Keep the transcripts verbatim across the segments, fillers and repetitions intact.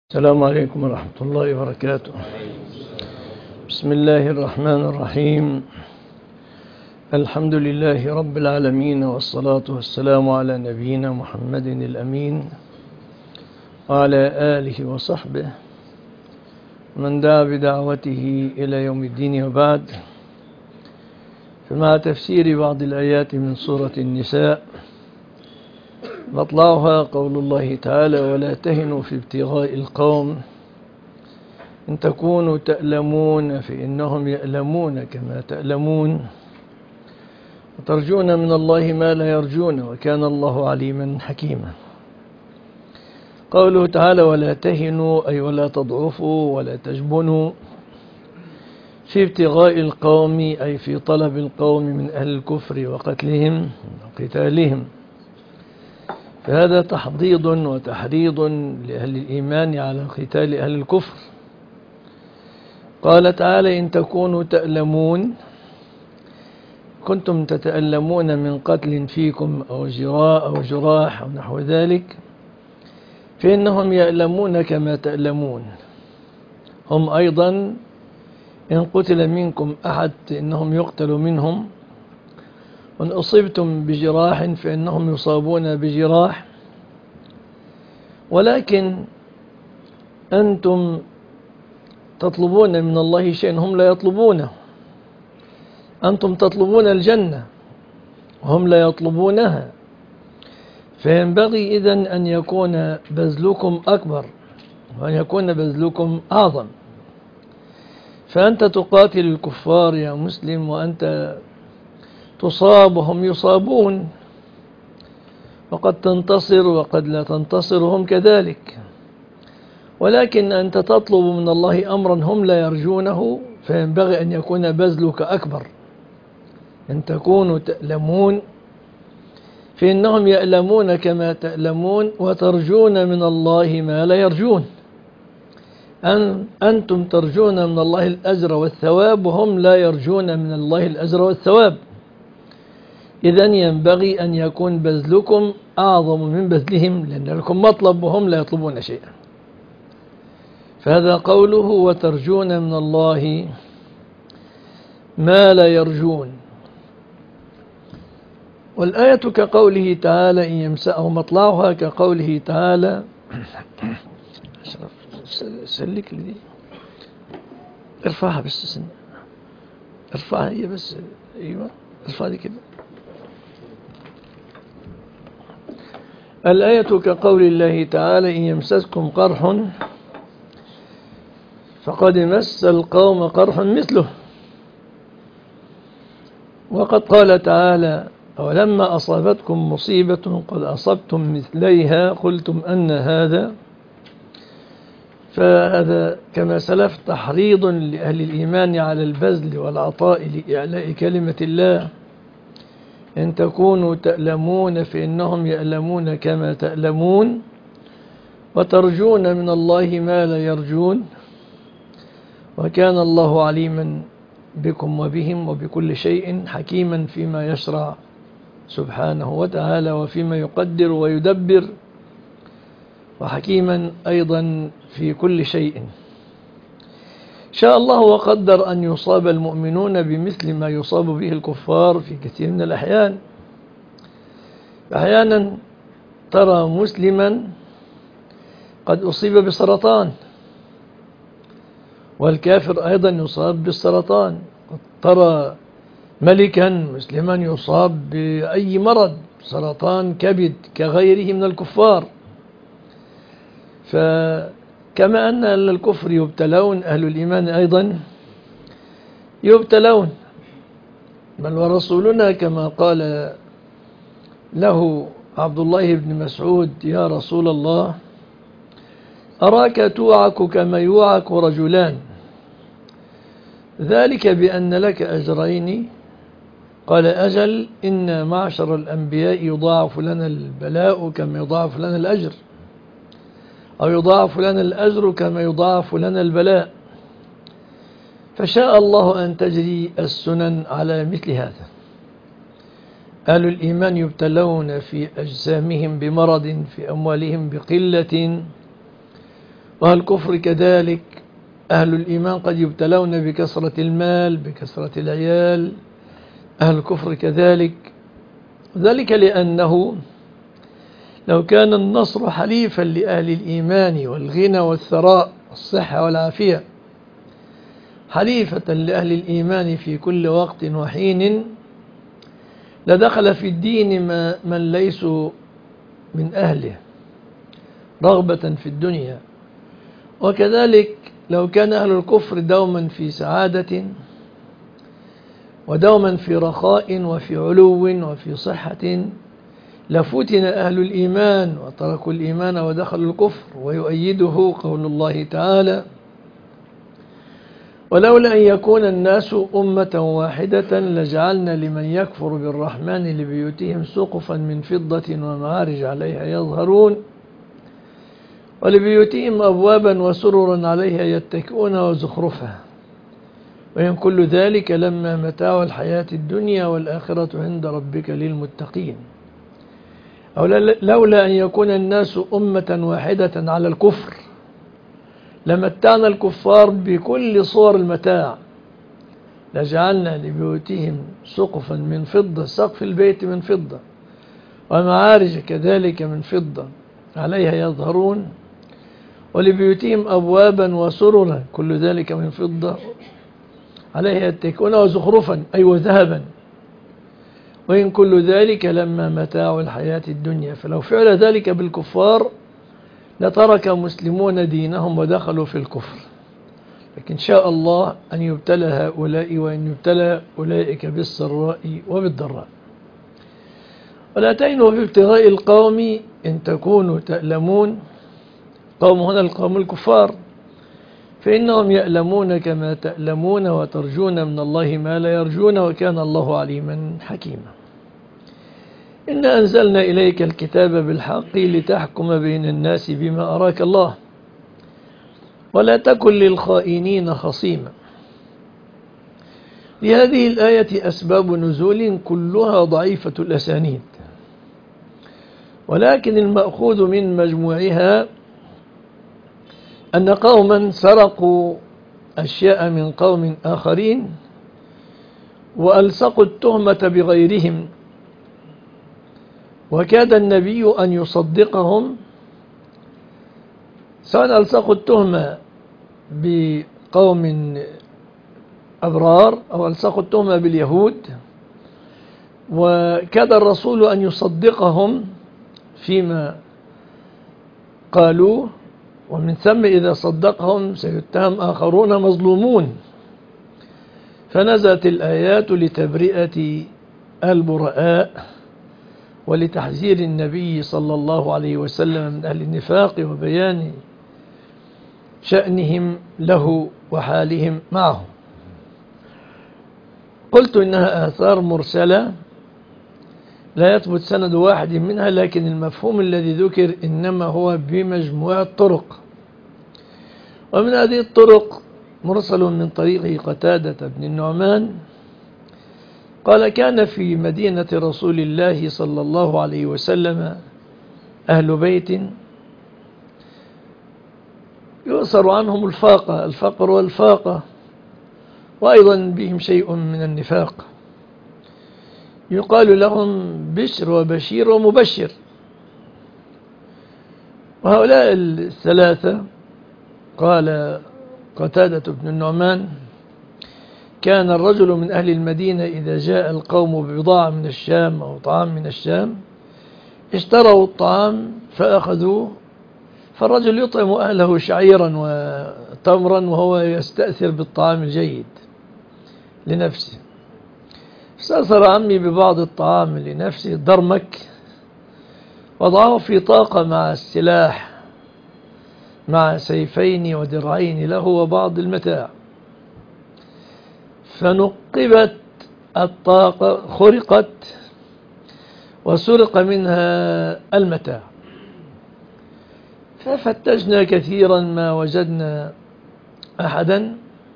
السلام عليكم ورحمة الله وبركاته. بسم الله الرحمن الرحيم. الحمد لله رب العالمين، والصلاة والسلام على نبينا محمد الأمين وعلى آله وصحبه من دعا بدعوته إلى يوم الدين، وبعد. فمع تفسير بعض الآيات من سورة النساء، مطلعها قول الله تعالى: ولا تهنوا في ابتغاء القوم إن تكونوا تألمون فإنهم يألمون كما تألمون وترجون من الله ما لا يرجون وكان الله عليما حكيما. قوله تعالى: ولا تهنوا أي ولا تضعفوا ولا تجبنوا في ابتغاء القوم أي في طلب القوم من أهل الكفر وقتلهم وقتالهم. فهذا تحضيض وتحريض لأهل الإيمان على قتال أهل الكفر. قال تعالى: إن تكونوا تألمون، كنتم تتألمون من قتل فيكم أو جراء أو جراح أو نحو ذلك، فإنهم يألمون كما تألمون. هم أيضا إن قتل منكم أحد فإنهم يقتل منهم، وإن أصبتم بجراح فإنهم يصابون بجراح، ولكن أنتم تطلبون من الله شيئا هم لا يطلبونه. أنتم تطلبون الجنة وهم لا يطلبونها، فينبغي إذن أن يكون بذلكم أكبر وأن يكون بذلكم أعظم. فأنت تقاتل الكفار يا مسلم وأنت تصاب وهم يصابون، وقد تنتصر وقد لا تنتصر هم كذلك، ولكن أنت تطلب من الله أمرا هم لا يرجونه، فينبغي أن يكون بذلك أكبر. أن تكونوا تألمون فإنهم يألمون كما تألمون وترجون من الله ما لا يرجون. أن أنتم ترجون من الله الأجر والثواب وهم لا يرجون من الله الأجر والثواب. إذن ينبغي أن يكون بذلكم أعظم من بذلهم، لأن لكم مطلب وهم لا يطلبون شيئا. فهذا قوله: وترجون من الله ما لا يرجون. والآية كقوله تعالى: إن يمسأه مطلعها كقوله تعالى. سلك لي، ارفعها بس سنة، ارفعها هي بس، ايوه ارفع دي كده. الآية كقول الله تعالى: إن يمسسكم قرح فقد مس القوم قرح مثله. وقد قال تعالى: ولما أصابتكم مصيبة قد أصبتم مثليها قلتم أن هذا. فهذا كما سلف تحريض لأهل الإيمان على البذل والعطاء لإعلاء كلمة الله. إن تكونوا تألمون فإنهم يألمون كما تألمون وترجون من الله ما لا يرجون وكان الله عليما بكم وبهم وبكل شيء حكيما فيما يشرع سبحانه وتعالى وفيما يقدر ويدبر، وحكيما أيضا في كل شيء. شاء الله وقدر أن يصاب المؤمنون بمثل ما يصاب به الكفار في كثير من الأحيان. أحيانا ترى مسلما قد أصيب بسرطان، والكافر أيضا يصاب بالسرطان. قد ترى ملكا مسلما يصاب بأي مرض، سرطان كبد كغيره من الكفار. فكما أن أهل الكفر يبتلون، أهل الإيمان أيضا يبتلون. بل ورسولنا كما قال له عبد الله بن مسعود: يا رسول الله، أراك توعك كما يوعك رجلان، ذلك بأن لك أجرين. قال: أجل، إن معشر الأنبياء يضاعف لنا البلاء كما يضاعف لنا الأجر، أو يضاعف لنا الأجر كما يضاعف لنا البلاء. فشاء الله أن تجري السنن على مثل هذا. أهل الإيمان يبتلون في أجسامهم بمرض، في أموالهم بقلة، وأهل الكفر كذلك. أهل الإيمان قد يبتلون بكثرة المال، بكثرة العيال. أهل الكفر كذلك، ذلك لأنه لو كان النصر حليفا لأهل الإيمان والغنى والثراء والصحة والعافية، حليفة لأهل الإيمان في كل وقت وحين، لدخل في الدين من ليسوا من أهله رغبة في الدنيا. وكذلك لو كان أهل الكفر دوما في سعادة ودوما في رخاء وفي علو وفي صحة، لفتن أهل الإيمان وتركوا الإيمان ودخلوا الكفر. ويؤيده قول الله تعالى: ولولا أن يكون الناس أمة واحدة لجعلنا لمن يكفر بالرحمن لبيوتهم سقفا من فضة ومعارج عليها يظهرون ولبيوتهم أبوابا وسررا عليها يتكئون وزخرفها وإن كل ذلك لما متاع الحياة الدنيا والآخرة عند ربك للمتقين. أو لولا أن يكون الناس أمة واحدة على الكفر لمتعنا الكفار بكل صور المتاع، لجعلنا لبيوتهم سقفا من فضة، سقف البيت من فضة، ومعارج كذلك من فضة عليها يظهرون، ولبيوتهم أبوابا وسررا كل ذلك من فضة عليها يتكئون، وزخرفا أي وذهبا، وإن كل ذلك لما متاع الحياة الدنيا. فلو فعل ذلك بالكفار لترك مسلمون دينهم ودخلوا في الكفر، لكن شاء الله أن يبتلى هؤلاء وأن يبتلى أولئك بالسراء وبالضراء. ولا تهنوا في ابتغاء القوم إن تكونوا تألمون. قوم هنا القوم الكفار، فإنهم يألمون كما تألمون وترجون من الله ما لا يرجون وكان الله عليما حكيما. إنا أنزلنا إليك الكتاب بالحق لتحكم بين الناس بما أراك الله ولا تكن للخائنين خصيما. لهذه الآية أسباب نزول كلها ضعيفة الأسانيد، ولكن المأخوذ من مجموعها أن قوما سرقوا أشياء من قوم آخرين وألصقوا التهمة بغيرهم، وكاد النبي أن يصدقهم، سواء ألصقوا التهمة بقوم أبرار أو ألصقوا التهمة باليهود، وكاد الرسول أن يصدقهم فيما قالوه، ومن ثم إذا صدقهم سيتهم آخرون مظلومون. فنزلت الآيات لتبرئة البرآء ولتحذير النبي صلى الله عليه وسلم من أهل النفاق وبيان شأنهم له وحالهم معه. قلت إنها آثار مرسلة لا يثبت سند واحد منها، لكن المفهوم الذي ذكر إنما هو بمجموعة طرق. ومن هذه الطرق مرسل من طريق قتادة بن النعمان قال: كان في مدينة رسول الله صلى الله عليه وسلم أهل بيت يؤثر عنهم الفاقة الفقر والفاقة، وأيضا بهم شيء من النفاق، يقال لهم بشر وبشير ومبشر. وهؤلاء الثلاثة قال قتادة بن النعمان: كان الرجل من أهل المدينة إذا جاء القوم ببضاعة من الشام أو طعام من الشام اشتروا الطعام فأخذوه، فالرجل يطعم أهله شعيرا وتمرا وهو يستأثر بالطعام الجيد لنفسه. استأثر عمي ببعض الطعام لنفسه درمك، وضعه في طاقة مع السلاح مع سيفين ودرعين له وبعض المتاع، فنقبت الطاقة، خرقت وسرق منها المتاع، ففتشنا كثيرا ما وجدنا أحدا،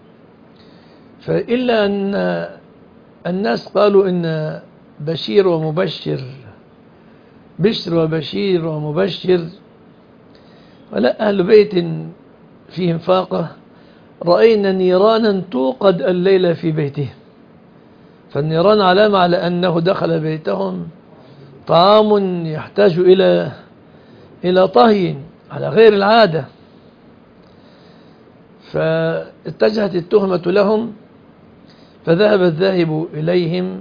فإلا أن الناس قالوا إن بشير ومبشر، بشر وبشير ومبشر، ولا أهل بيت فيهم فاقة رأينا نيرانا توقد الليلة في بيته. فالنيران علامة على أنه دخل بيتهم طعام يحتاج إلى إلى طهي على غير العادة. فاتجهت التهمة لهم، فذهب الذاهب إليهم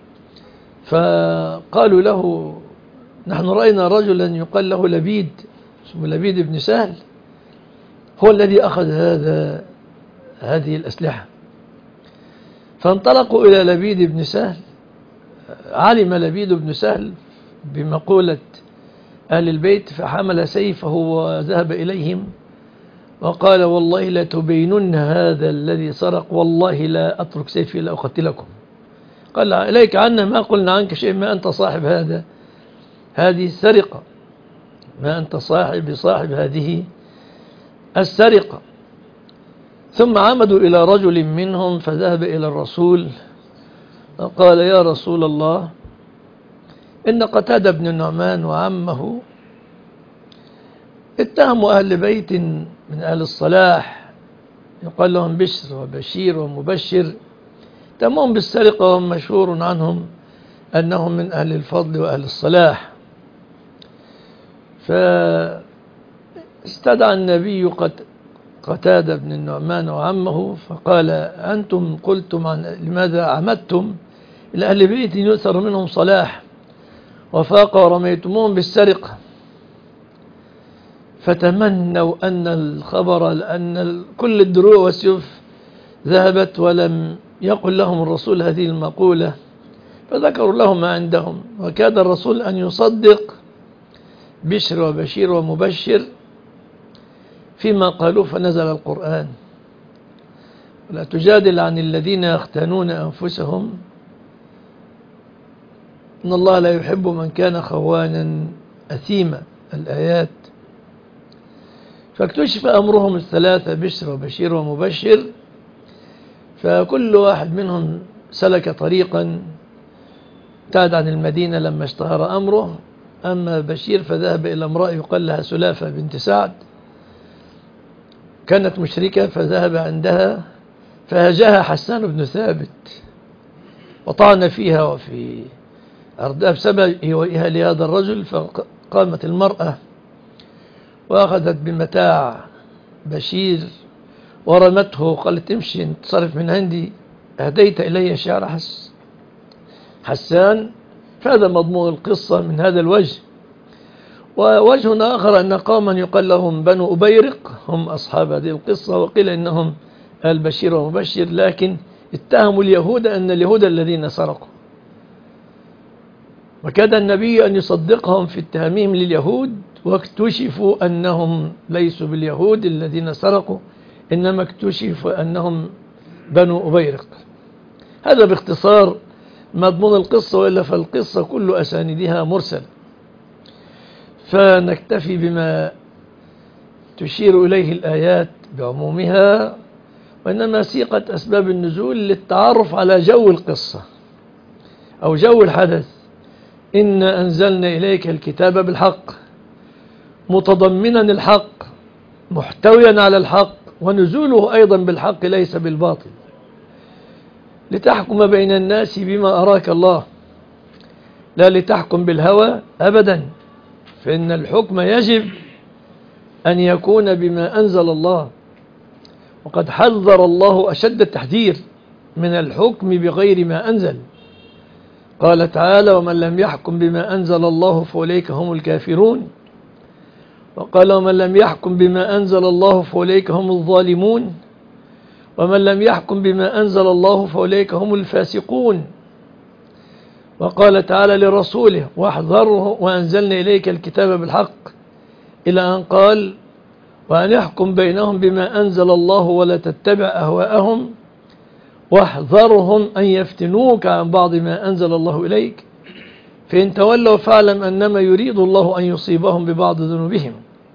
فقالوا له: نحن رأينا رجلا يقال له لبيد، اسمه لبيد بن سهل، هو الذي أخذ هذا هذه الأسلحة. فانطلقوا إلى لبيد بن سهل. علم لبيد بن سهل بمقولة أهل البيت، فحمل سيفه وذهب إليهم وقال: والله لا تبينن هذا الذي سرق، والله لا أترك سيفي لا أقتلكم. قال: إليك عنا، ما قلنا عنك شيء، ما أنت صاحب هذا هذه السرقة، ما أنت صاحب صاحب هذه السرقة. ثم عمدوا إلى رجل منهم فذهب إلى الرسول وقال: يا رسول الله، إن قتادة بن النعمان وعمه اتهموا أهل بيت من أهل الصلاح يقال لهم بشر وبشير ومبشر، اتهمهم بالسرقة، وهم مشهور عنهم أنهم من أهل الفضل وأهل الصلاح. فاستدعى النبي قد قتادة بن النعمان وعمه فقال: أنتم قلتم عن لماذا عمدتم إلى أهل بيت يؤثر منهم صلاح وفاق ورميتموهم بالسرقة؟ فتمنوا أن الخبر لأن كل الدروع والسيوف ذهبت، ولم يقل لهم الرسول هذه المقولة، فذكروا لهم ما عندهم. وكاد الرسول أن يصدق بشر وبشير ومبشر فيما قالوا، فنزل القرآن: ولا تجادل عن الذين يختانون أنفسهم إن الله لا يحب من كان خوانا أثيما. الآيات. فاكتشف أمرهم الثلاثة بشر وبشير ومبشر، فكل واحد منهم سلك طريقا ابتعد عن المدينة لما اشتهر أمره. أما بشير فذهب إلى امرأة يقال لها سلافة بنت سعد، كانت مشركة، فذهب عندها فهجاها حسان بن ثابت وطعن فيها وفي أرضها بسبب إيوائها لهذا الرجل. فقامت المرأة وأخذت بمتاع بشير ورمته، قالت: امشي انتصرف من عندي، أهديت إلي شعر حس حسان. فهذا مضمون القصة من هذا الوجه. ووجه آخر أن قوما يقال لهم بنو أبيرق هم أصحاب هذه القصة، وقيل إنهم البشير ومبشر، لكن اتهموا اليهود أن اليهود الذين سرقوا، وكاد النبي أن يصدقهم في اتهامهم لليهود، واكتشفوا أنهم ليسوا باليهود الذين سرقوا، إنما اكتشفوا أنهم بنو أبيرق. هذا باختصار مضمون القصة، وإلا فالقصة كل أساندها مرسل، فنكتفي بما تشير إليه الآيات بعمومها، وإنما سيقت أسباب النزول للتعرف على جو القصة أو جو الحدث. إنا أنزلنا إليك الكتاب بالحق، متضمنا الحق، محتويا على الحق، ونزوله أيضا بالحق ليس بالباطل، لتحكم بين الناس بما أراك الله، لا لتحكم بالهوى أبدا، فإن الحكم يجب أن يكون بما أنزل الله. وقد حذر الله أشد التحذير من الحكم بغير ما أنزل. قال تعالى: ومن لم يحكم بما أنزل الله فأولئك هم الكافرون. وقال: ومن لم يحكم بما أنزل الله فأولئك هم الظالمون. ومن لم يحكم بما أنزل الله فأولئك هم الفاسقون. وقال تعالى لرسوله: واحذره وأنزلنا إليك الكتاب بالحق، إلى أن قال: وأن يحكم بينهم بما أنزل الله ولا تتبع أهواءهم واحذرهم أن يفتنوك عن بعض ما أنزل الله إليك، فإن تولوا فاعلم أنما يريد الله أن يصيبهم ببعض ذنوبهم.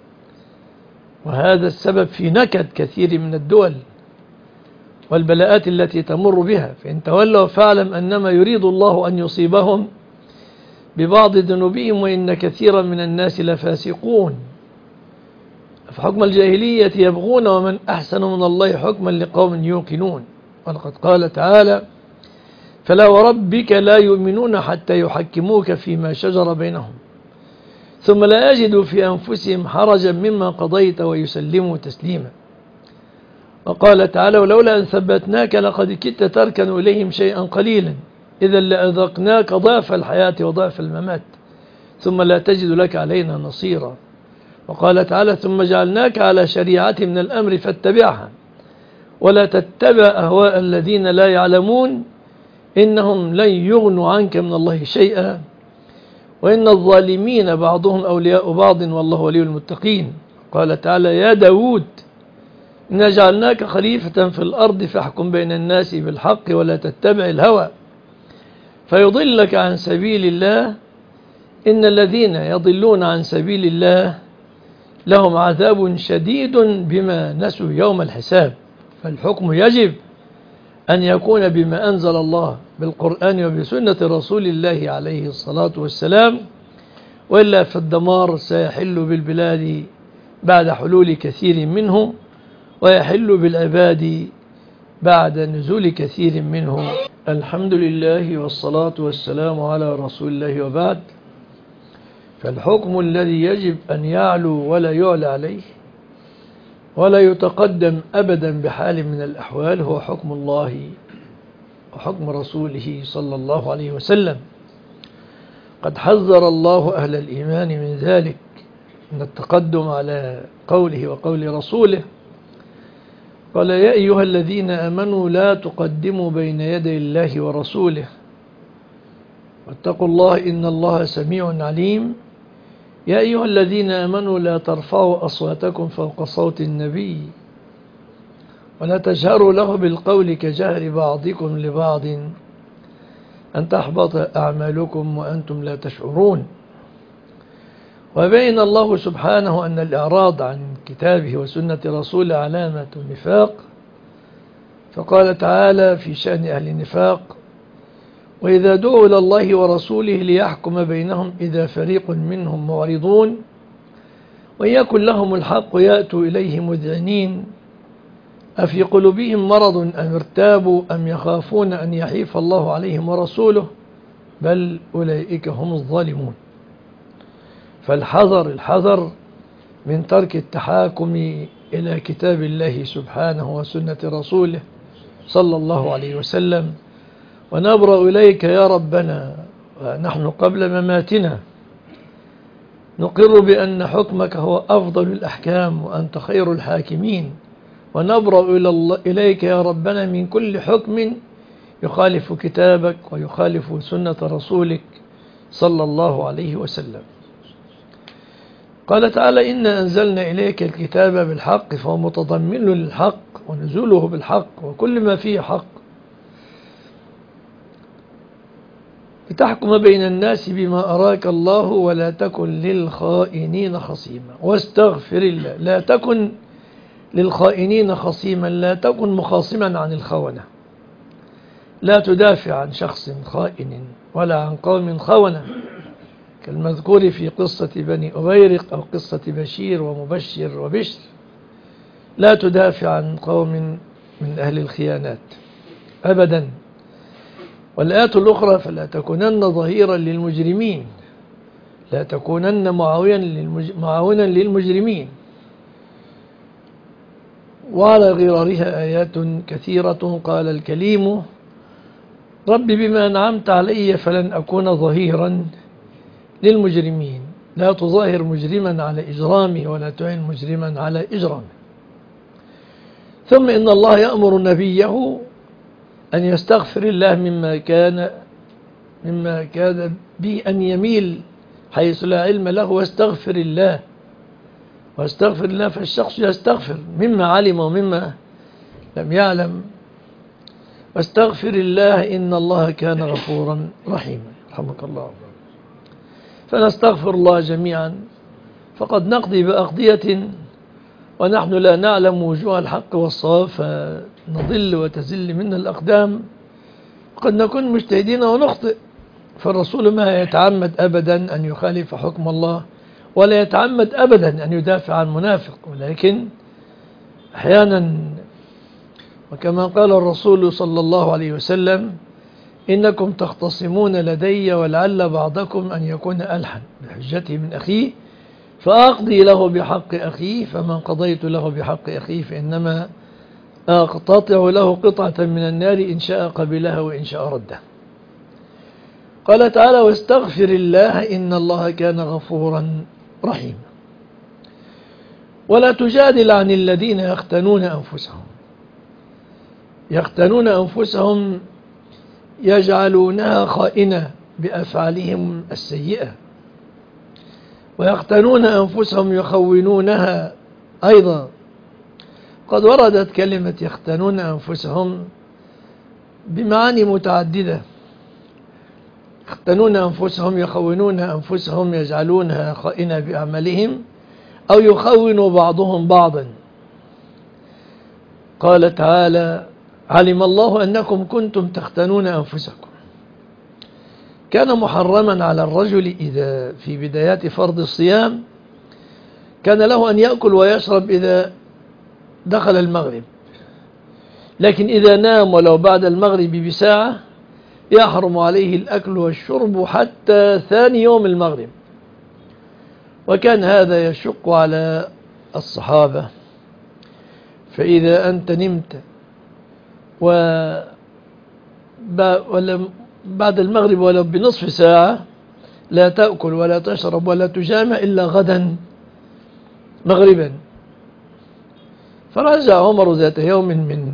وهذا السبب في نكد كثير من الدول والبلاءات التي تمر بها. فإن تولوا فاعلم أنما يريد الله أن يصيبهم ببعض ذنوبهم وإن كثيرا من الناس لفاسقون. فحكم الجاهلية يبغون ومن أحسن من الله حكما لقوم يوقنون. ولقد قال تعالى: فلا وربك لا يؤمنون حتى يحكموك فيما شجر بينهم ثم لا يجدوا في أنفسهم حرجا مما قضيت ويسلموا تسليما. وقال تعالى: ولولا أن ثبتناك لقد كدت تركن إليهم شيئا قليلا إذا لأذقناك ضعف الحياة وضعف الممات ثم لا تجد لك علينا نصيرا. وقال تعالى: ثم جعلناك على شريعة من الأمر فاتبعها ولا تتبع أهواء الذين لا يعلمون إنهم لن يغنوا عنك من الله شيئا وإن الظالمين بعضهم أولياء بعض والله ولي المتقين. قال تعالى: يا داود إنا جعلناك خليفة في الأرض فاحكم بين الناس بالحق ولا تتبع الهوى فيضلك عن سبيل الله إن الذين يضلون عن سبيل الله لهم عذاب شديد بما نسوا يوم الحساب. فالحكم يجب أن يكون بما أنزل الله بالقرآن وبسنة رسول الله عليه الصلاة والسلام، وإلا فالدمار سيحل بالبلاد بعد حلول كثير منهم ويحل بالعباد بعد نزول كثير منهم. الحمد لله والصلاة والسلام على رسول الله وبعد. فالحكم الذي يجب أن يعلو ولا يعلى عليه ولا يتقدم أبدا بحال من الأحوال هو حكم الله وحكم رسوله صلى الله عليه وسلم. قد حذر الله أهل الإيمان من ذلك، من التقدم على قوله وقول رسوله. قال: يا أيها الذين آمنوا لا تقدموا بين يدي الله ورسوله واتقوا الله إن الله سميع عليم. يا أيها الذين آمنوا لا ترفعوا أصواتكم فوق صوت النبي ولا تجهروا له بالقول كجهر بعضكم لبعض أن تحبط أعمالكم وأنتم لا تشعرون. وبين الله سبحانه أن الإعراض عن كتابه وسنة رسوله علامة النفاق، فقال تعالى في شأن أهل النفاق: وإذا دعوا إلى الله ورسوله ليحكم بينهم إذا فريق منهم معرضون وإن يكن لهم الحق يأتوا إليه مذعنين أفي قلوبهم مرض أم ارتابوا أم يخافون أن يحيف الله عليهم ورسوله بل أولئك هم الظالمون. فالحذر الحذر من ترك التحاكم إلى كتاب الله سبحانه وسنة رسوله صلى الله عليه وسلم. ونبرأ إليك يا ربنا ونحن قبل مماتنا نقر بأن حكمك هو أفضل الأحكام وأنت خير الحاكمين، ونبرأ إليك يا ربنا من كل حكم يخالف كتابك ويخالف سنة رسولك صلى الله عليه وسلم. قال تعالى: إنا أنزلنا إليك الكتاب بالحق فهو متضمن للحق ونزوله بالحق وكل ما فيه حق لتحكم بين الناس بما أراك الله ولا تكن للخائنين خصيما واستغفر الله. لا تكن للخائنين خصيما، لا تكن مخاصما عن الخونة، لا تدافع عن شخص خائن ولا عن قوم خونة كالمذكور في قصة بني أبيرق أو قصة بشير ومبشر وبشر. لا تدافع عن قوم من أهل الخيانات أبدا. والآيات الأخرى: فلا تكونن ظهيرا للمجرمين، لا تكونن معاونا للمجرمين. وعلى غرارها آيات كثيرة. قال الكليم: رب بما أنعمت علي فلن أكون ظهيرا للمجرمين. لا تظاهر مجرما على إجرامه ولا تعين مجرما على إجرامه. ثم إن الله يأمر نبيه أن يستغفر الله مما كان مما كان به أن يميل حيث لا علم له واستغفر الله واستغفر الله. فالشخص يستغفر مما علم ومما لم يعلم. واستغفر الله إن الله كان غفورا رحيما. رحمك الله. فنستغفر الله جميعا، فقد نقضي بأقضية ونحن لا نعلم وجوه الحق والصواب فنضل وتزل منا الأقدام. قد نكون مجتهدين ونخطئ، فالرسول ما يتعمد أبدا أن يخالف حكم الله ولا يتعمد أبدا أن يدافع عن منافق، ولكن أحيانا، وكما قال الرسول صلى الله عليه وسلم: إنكم تختصمون لدي ولعل بعضكم أن يكون ألحن بحجته من أخيه فأقضي له بحق أخيه، فمن قضيت له بحق أخيه فإنما أقتطع له قطعة من النار إن شاء قبلها وإن شاء ردها. قال تعالى: واستغفر الله إن الله كان غفورا رحيما. ولا تجادل عن الذين يختنون أنفسهم. يختنون أنفسهم يجعلونها خائنة بأفعالهم السيئة، ويختنون أنفسهم يخونونها أيضا. قد وردت كلمة يختنون أنفسهم بمعاني متعددة: يختنون أنفسهم يخونون أنفسهم يجعلونها خائنة بأعمالهم، أو يخون بعضهم بعضا. قال تعالى: علم الله أنكم كنتم تختنون أنفسكم. كان محرما على الرجل إذا في بدايات فرض الصيام كان له أن يأكل ويشرب إذا دخل المغرب، لكن إذا نام ولو بعد المغرب بساعة يحرم عليه الأكل والشرب حتى ثاني يوم المغرب. وكان هذا يشق على الصحابة، فإذا أنت نمت وبعد المغرب ولو بنصف ساعة لا تأكل ولا تشرب ولا تجامع إلا غدا مغربا. فرجع عمر ذات يوم من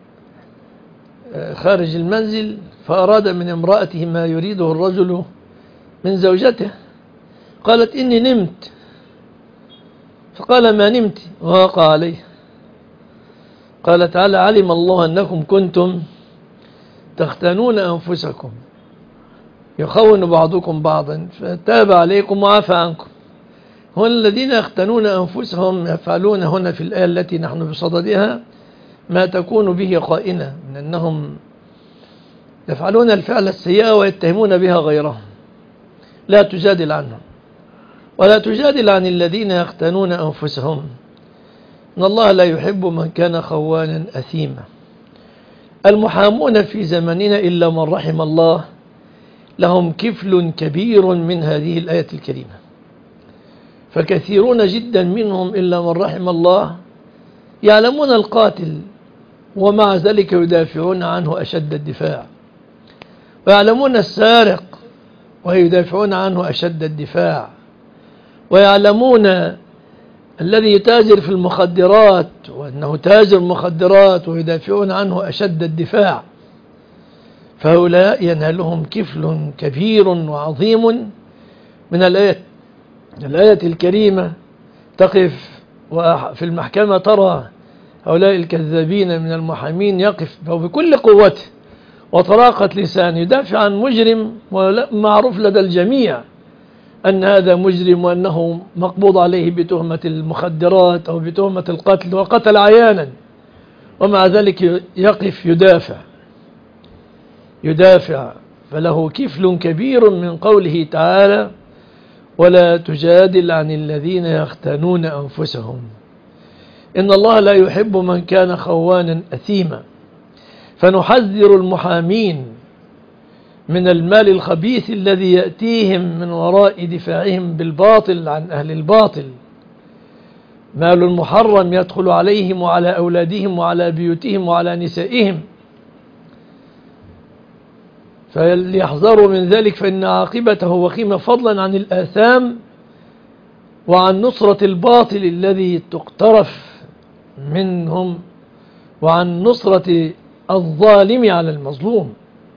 خارج المنزل فأراد من امرأته ما يريده الرجل من زوجته، قالت: إني نمت. فقال: ما نمت؟ ووقع عليه. قال تعالى: علم الله أنكم كنتم تختنون أنفسكم يخون بعضكم بعضا فتاب عليكم وعفى عنكم. هنا الذين يختنون أنفسهم يفعلون هنا في الآية التي نحن بصددها ما تكون به قائنة من أنهم يفعلون الفعل السيئة ويتهمون بها غيرهم. لا تجادل عنهم، ولا تجادل عن الذين يختنون أنفسهم، إن الله لا يحب من كان خوانا أثيما. المحامون في زمننا إلا من رحم الله لهم كفل كبير من هذه الآية الكريمة، فكثيرون جدا منهم إلا من رحم الله يعلمون القاتل ومع ذلك يدافعون عنه أشد الدفاع، ويعلمون السارق ويدافعون عنه أشد الدفاع، ويعلمون الذي يتاجر في المخدرات وأنه تاجر مخدرات ويدافعون عنه أشد الدفاع. فهؤلاء ينالهم كفل كبير وعظيم من الآية الآية الكريمة. تقف في المحكمة ترى هؤلاء الكذابين من المحامين يقف بكل قوته وطلاقة لسان يدافع عن مجرم ومعروف لدى الجميع أن هذا مجرم وأنه مقبوض عليه بتهمة المخدرات أو بتهمة القتل وقتل عيانا، ومع ذلك يقف يدافع يدافع فله كفل كبير من قوله تعالى: ولا تجادل عن الذين يختانون أنفسهم إن الله لا يحب من كان خوانا أثيما. فنحذر المحامين من المال الخبيث الذي يأتيهم من وراء دفاعهم بالباطل عن أهل الباطل، مال محرم يدخل عليهم وعلى أولادهم وعلى بيوتهم وعلى نسائهم، فليحذروا من ذلك فإن عاقبته وخيمة، فضلا عن الآثام وعن نصرة الباطل الذي تقترف منهم وعن نصرة الظالم على المظلوم.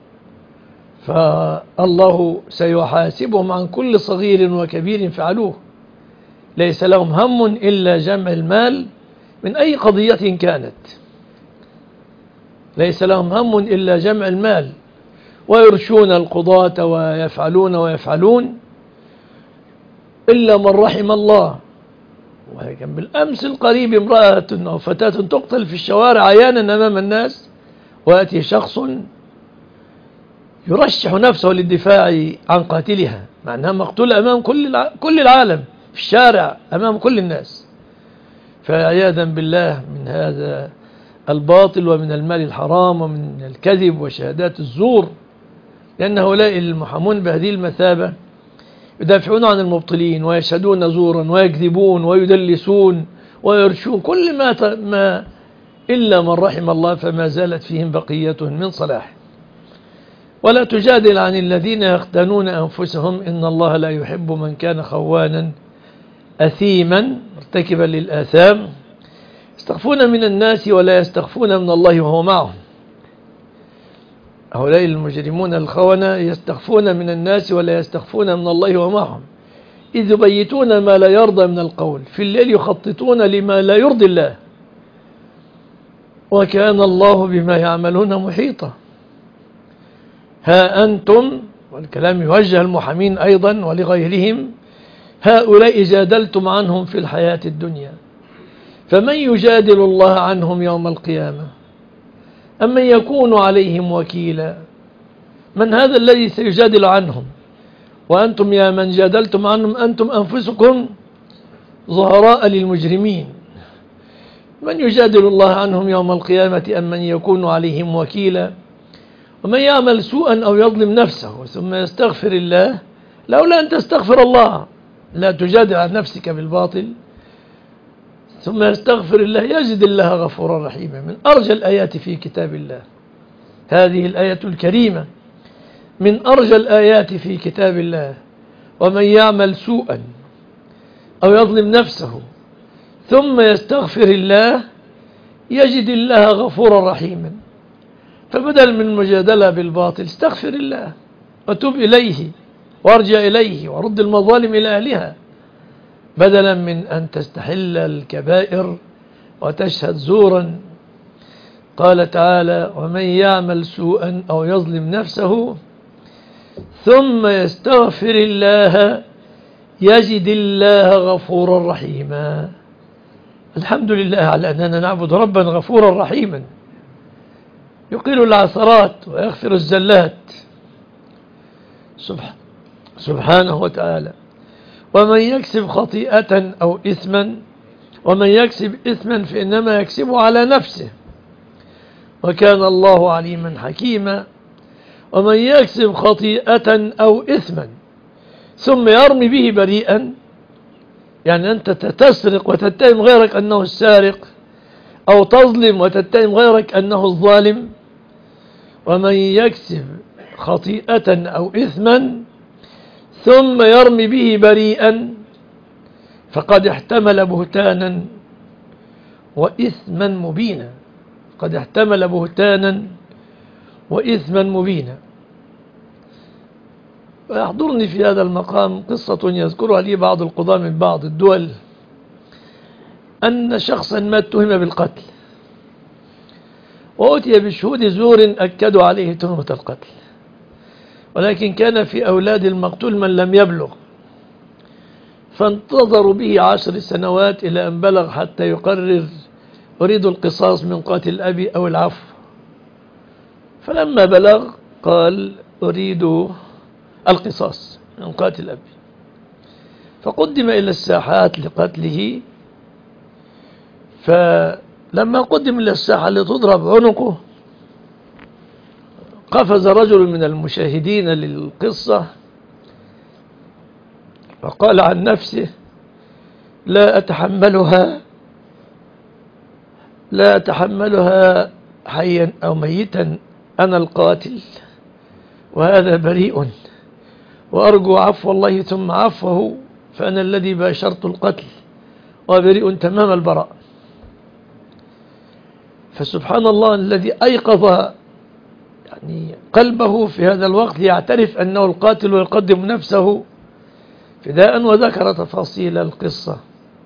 فالله سيحاسبهم عن كل صغير وكبير فعلوه، ليس لهم هم إلا جمع المال من أي قضية كانت، ليس لهم هم إلا جمع المال، ويرشون القضاة ويفعلون ويفعلون إلا من رحم الله. وكان بالأمس القريب امرأة أو فتاة تقتل في الشوارع عيانا أمام الناس، ويأتي شخص يرشح نفسه للدفاع عن قاتلها مع أنها مقتولة أمام كل كل العالم في الشارع أمام كل الناس. فعياذا بالله من هذا الباطل ومن المال الحرام ومن الكذب وشهادات الزور، لأن هؤلاء المحامون بهذه المثابة يدافعون عن المبطلين ويشهدون زورا ويكذبون ويدلسون ويرشون كل ما, ما إلا من رحم الله، فما زالت فيهم بقية من صلاح. ولا تجادل عن الذين يختانون أنفسهم، إن الله لا يحب من كان خوانا أثيما مرتكبا للآثام، يستخفون من الناس ولا يستخفون من الله وهو معهم. هؤلاء المجرمون الخونة يستخفون من الناس ولا يستخفون من الله وهو معهم، إذ يبيتون ما لا يرضى من القول، في الليل يخططون لما لا يرضي الله، وكان الله بما يعملون محيطا. ها أنتم، والكلام يوجه المحامين أيضا ولغيرهم، هؤلاء جادلتم عنهم في الحياة الدنيا، فمن يجادل الله عنهم يوم القيامة أم من يكون عليهم وكيلا؟ من هذا الذي سيجادل عنهم؟ وأنتم يا من جادلتم عنهم أنتم أنفسكم ظهراء للمجرمين. من يجادل الله عنهم يوم القيامة أم من يكون عليهم وكيلا؟ ومن يعمل سوءا أو يظلم نفسه ثم يستغفر الله، لولا أن تستغفر الله، لا تجادل عن نفسك بالباطل، ثم يستغفر الله يجد الله غفورا رحيما. من أرجى الآيات في كتاب الله هذه الآية الكريمة، من أرجى الآيات في كتاب الله. ومن يعمل سوءا أو يظلم نفسه ثم يستغفر الله يجد الله غفورا رحيما. فبدل من المجادلة بالباطل استغفر الله وتوب إليه وارجع إليه ورد المظالم إلى أهلها، بدلا من أن تستحل الكبائر وتشهد زورا. قال تعالى: ومن يعمل سوءا أو يظلم نفسه ثم يستغفر الله يجد الله غفورا رحيما. الحمد لله على أننا نعبد ربا غفورا رحيما يقيل العثرات ويغفر الزلات سبحانه وتعالى. ومن يكسب خطيئة أو إثما ومن يكسب إثما فإنما يكسبه على نفسه وكان الله عليما حكيما. ومن يكسب خطيئة أو إثما ثم يرمي به بريئا، يعني أنت تسرق وتتهم غيرك أنه السارق، أو تظلم وتتهم غيرك أنه الظالم. ومن يكسب خطيئة أو إثما ثم يرمي به بريئا فقد احتمل بهتانا وإثما مبينا. قد احتمل بهتانا وإثما مبينا. ويحضرني في هذا المقام قصة يذكرها لي بعض القضاة من بعض الدول، أن شخصا ما اتهم بالقتل وأتي بشهود زور أكدوا عليه تهمة القتل، ولكن كان في أولاد المقتول من لم يبلغ، فانتظروا به عشر سنوات إلى أن بلغ حتى يقرر أريد القصاص من قاتل أبي أو العفو. فلما بلغ قال أريد القصاص من قاتل أبي، فقدم إلى الساحات لقتله. فلما قدم إلى الساحة لتضرب عنقه قفز رجل من المشاهدين للقصة وقال عن نفسه: لا أتحملها لا أتحملها حيا أو ميتا، أنا القاتل وهذا بريء، وأرجو عفو الله ثم عفوه، فأنا الذي باشرت القتل وبريء تمام البراء. فسبحان الله الذي أيقظ يعني قلبه في هذا الوقت ليعترف أنه القاتل ويقدم نفسه فداء، وذكر تفاصيل القصة.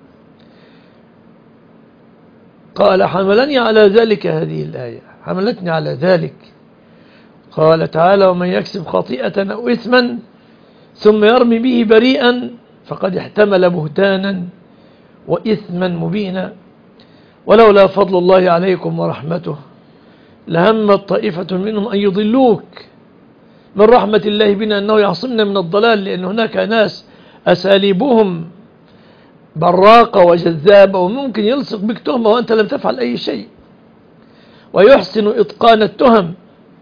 قال: حملني على ذلك هذه الآية، حملتني على ذلك. قال تعالى: ومن يكسب خطيئة أو إثما ثم يرمي به بريئا فقد احتمل بهتانا وإثما مبينا. ولولا فضل الله عليكم ورحمته لهمت طائفة منهم أن يضلوك. من رحمة الله بنا أنه يعصمنا من الضلال، لأن هناك ناس أساليبهم براقة وجذابة، وممكن يلصق بك تهمة وأنت لم تفعل أي شيء، ويحسن إتقان التهم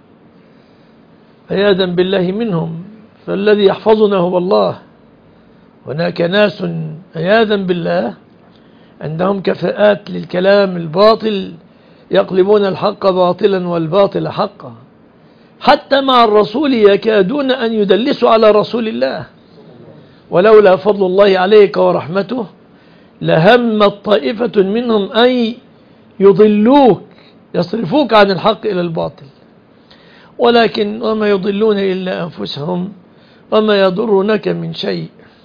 عياذا بالله منهم. فالذي يحفظنا هو الله. هناك ناس عياذا بالله عندهم كفاءات للكلام الباطل، يقلبون الحق باطلا والباطل حقا، حتى مع الرسول يكادون أن يدلسوا على رسول الله. ولولا فضل الله عليك ورحمته لهمت طائفة منهم أن يضلوك، يصرفوك عن الحق إلى الباطل، ولكن وما يضلون إلا أنفسهم وما يضرونك من شيء.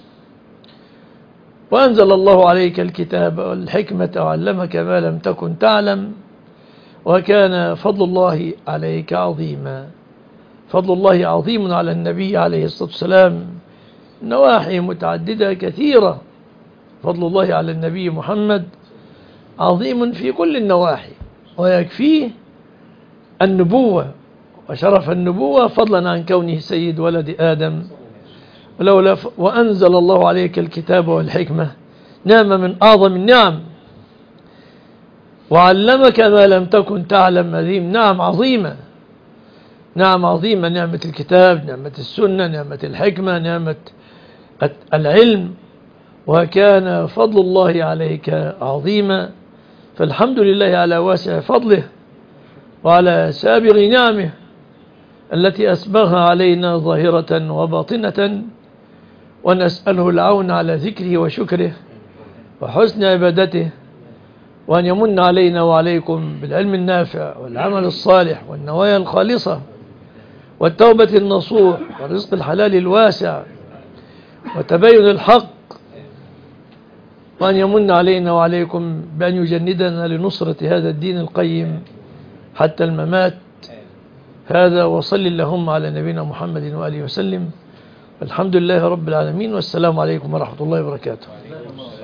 وأنزل الله عليك الكتاب والحكمة وعلمك ما لم تكن تعلم، وكان فضل الله عليك عظيما. فضل الله عظيم على النبي عليه الصلاة والسلام، نواحي متعددة كثيرة. فضل الله على النبي محمد عظيم في كل النواحي، ويكفيه النبوة وشرف النبوة فضلا عن كونه سيد ولد آدم. ولولا ف... وأنزل الله عليك الكتاب والحكمة، نعمة من أعظم النعم. وعلمك ما لم تكن تعلم، هذه نعم عظيمة، نعم عظيمة، نعمة الكتاب، نعمة السنة، نعمة الحكمة، نعمة العلم. وكان فضل الله عليك عظيما. فالحمد لله على واسع فضله وعلى سابغ نعمه التي أسبغها علينا ظاهرة وباطنة، ونسأله العون على ذكره وشكره وحسن عبادته، وأن يمن علينا وعليكم بالعلم النافع والعمل الصالح والنوايا الخالصة والتوبة النصوح والرزق الحلال الواسع وتبين الحق، وأن يمن علينا وعليكم بأن يجندنا لنصرة هذا الدين القيم حتى الممات. هذا وصل اللهم على نبينا محمد وآله وسلم. الحمد لله رب العالمين، والسلام عليكم ورحمة الله وبركاته.